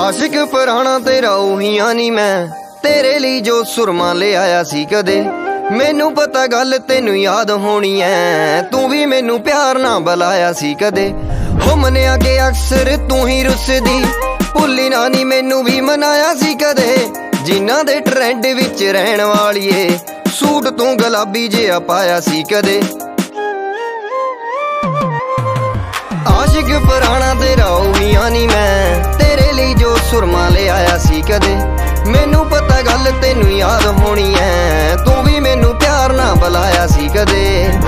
आशिक पुराना तेरा उहियां नी मैं तेरे लिए जो सुरमा ले आया सी कदे। मैनू पता गल तेनू याद होनी है, तू भी मैनू प्यार ना बुलाया सी कदे। हो मनिया के अक्सर तू ही रुसदी, भुल्ली ना नी मैनू भी मनाया सी कदे। जिन्हां दे ट्रेंड विच रहन वालीए, सूट तू गुलाबी जिहा पाया सी कदे। आशिक पुराना तेरा उहियां नी मैं तेरे लिए जो सुरमा ले आया सी कदे। मैनू पता गल तेनू याद होनी है, तू भी मैनू प्यार ना बुलाया सी कदे।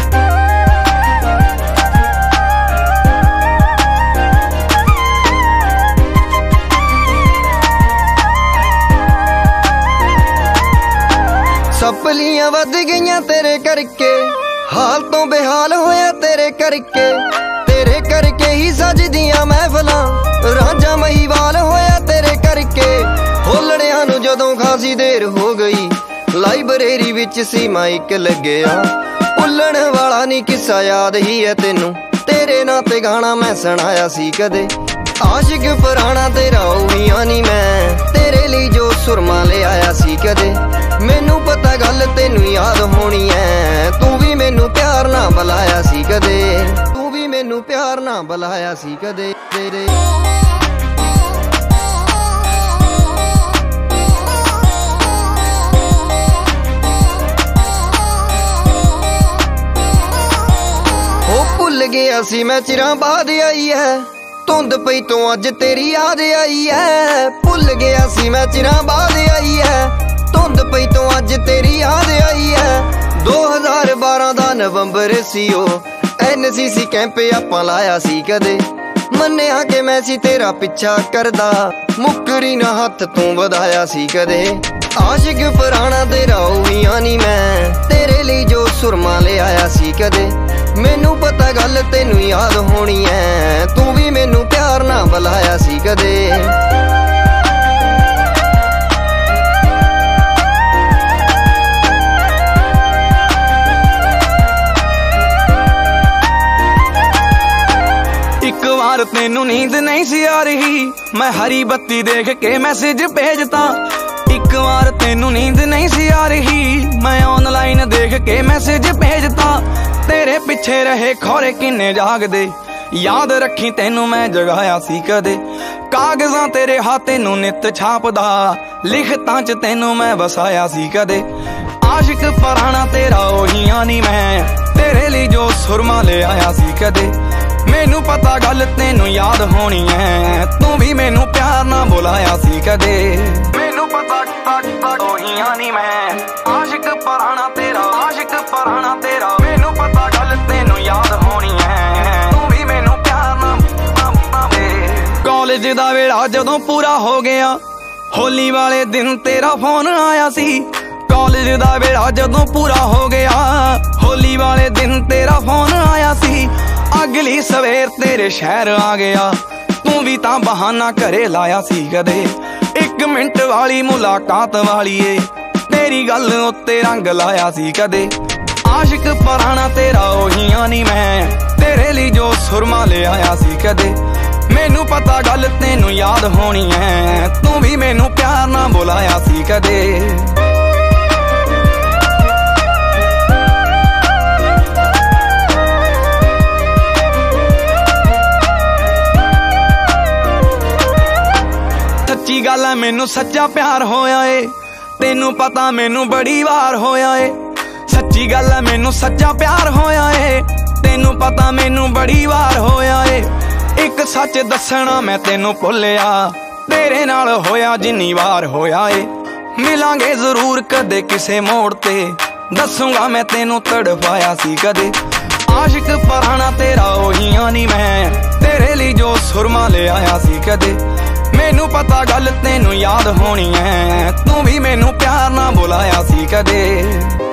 सपलियां वध गईयां तेरे करके, हाल तो बेहाल होया तेरे करके। तेरे करके ही सजदियां महफिलां, रांझा महीवाल होया तेरे करके। हो लड़ियां नू जदों खासी देर हो गई, लाइब्रेरी विच सी माइक लग्या। भुल्लण वाला नी किस्सा याद ही है तेनू, तेरे नां ते गाना मैं सुनाया सी कदे। आशिक पुराना तेरा उहियां नी मैं तेरे लिए जो सुरमा ले आया सी कदे। मैनू पता गल तेनू याद होनी है, तू भी मैनू प्यार ना बुलाया सी कदे। तू भी मैनू प्यार ना बुलाया सी कदे। भुल गया सी मैं चिरां बाद आई है, धुंध पई तो अज तेरी याद आई है। भुल गया सी मैं चिरां बाद आई है, धुंध पई तो अज तेरी याद आई है। 2012 दा नवंबर सी ओ, NCC कैंप आपां लाया सी कदे। मन्निया के मैं सी तेरा पिछा करदा, मुकरी ना हथ तू वधाया सी कदे। आशिक पुराना तेरा उहियां नी मैं तेरे लिए जो सुरमा ले आया सी कदे। मैनू पता गल तेनू याद होनी है, तू भी मैनू प्यार ना बुलाया सी कदे। एक बार तेनू नींद नहीं सी आ रही, मैं हरी बत्ती देख के मैसेज भेजता। एक बार तेनू नींद नहीं सी आ रही, मैं ऑनलाइन देख के मैसेज भेजता। तेरे पिछे रहे खौरे किन्ने जागदे, याद रखी तेनू मैं जगाया सी कदे। कागजां तेरे हाथे नू नित छापदा, लिखतां च तेनू मैं वसाया सी कदे। आशिक पुराना तेरा उहियां नी मैं तेरे लिए जो सुरमा ले आया सी कदे। मैनू पता गल तेनू याद होनी है, तू भी मैनू प्यार ना बुलाया सी कदे। मैनू पता उहियां नी मैं आशिक पुराना तेरा, आशिक पुराना तेरा। मैनू पता गल तेनू याद होनी है, तू भी मैनू प्यार ना। कॉलेज दा वेला जदों पूरा हो गया, होली वाले दिन तेरा फोन आया सी। कॉलेज दा वेला जदों पूरा हो गया, होली वाले दिन तेरा फोन आया सी। अगली सवेर तेरे शहर आ गया, तू भी तां बहाना घरे लाया सी कदे। 1 मिनट वाली मुलाकात वालीए, तेरी गल उत्ते रंग लाया सी कदे। आशिक पुराना तेरा उहियां नी मैं तेरे लिए जो सुरमा ले आया सी कदे। मैनू पता गल तेनू याद होनी है, तू भी मैनू प्यार ना बुलाया सी कदे। सच्ची गल है मैनू सच्चा प्यार होया ए, तेनू पता मैनू बड़ी वार होया ए। सच्ची गल है मैनू सच्चा प्यार होया ए, तेनू पता मैनू बड़ी वार होया ए। एक सच दसना मैं तेनू भुल्लिया, तेरे नाल होया जिन्नी वार होया ए। मिलांगे जरूर कदे किसे मोड़ ते, दसूंगा मैं तेनू तड़पाया सी कदे। आशिक पुराना तेरा उहियां नी मैं तेरे लिए जो सुरमा ले आया सी कदे। मैनू पता गल तेनू याद होनी है, तू भी मैनू प्यार ना बुलाया सी कदे।